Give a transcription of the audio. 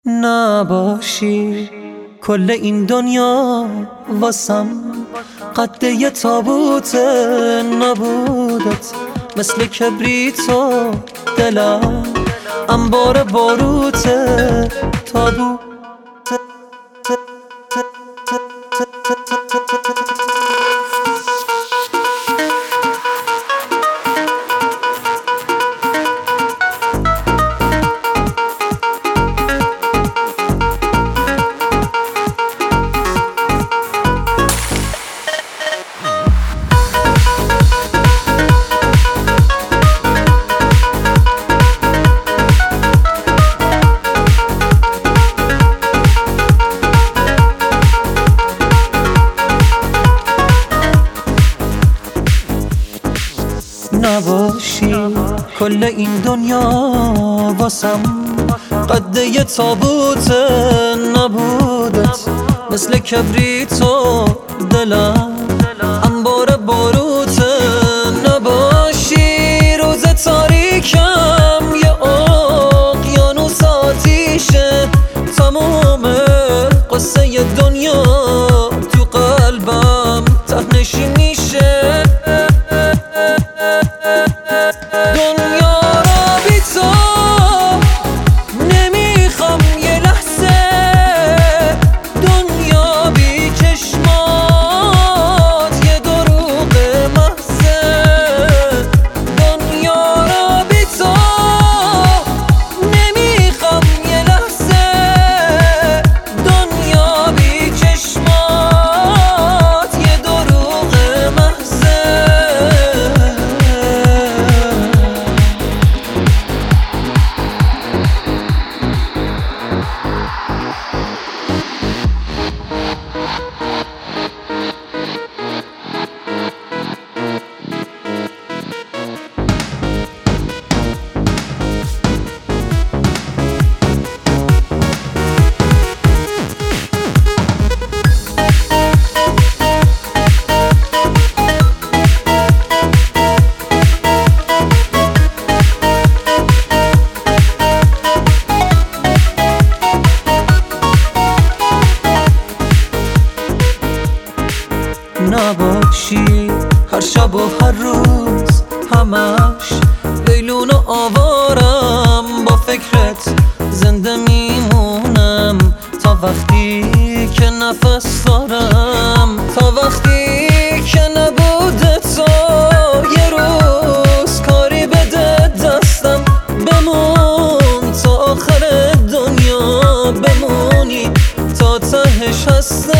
نباشی کل این دنیا واسم قد یه تابوت نبودت، مثل کبریت و دلم انبار باروت تابوت. نباشی کل این دنیا واسم قد یه تابوت نبودت، مثل کبریت و دلم انبار باروت. نباشی روز تاریکم یه اقیانوس آتیشه، تموم قصه دنیا تو قلبم ته‌نشین میشه. دنیا را بی تو نمیخوام یه لحظه، دنیا بی چشمات یه دروغ محضه. دنیا را بی تو نمیخوام یه لحظه، دنیا بی چشمات یه دروغ محضه. نباشی هر شب و هر روز همش ویلون و آوارم، با فکرت زنده میمونم تا وقتی که نفس دارم، تا وقتی که نبوده تو یه روز کاری بده دستم. بمون تا آخر دنیا، بمونی تا تهش هستم.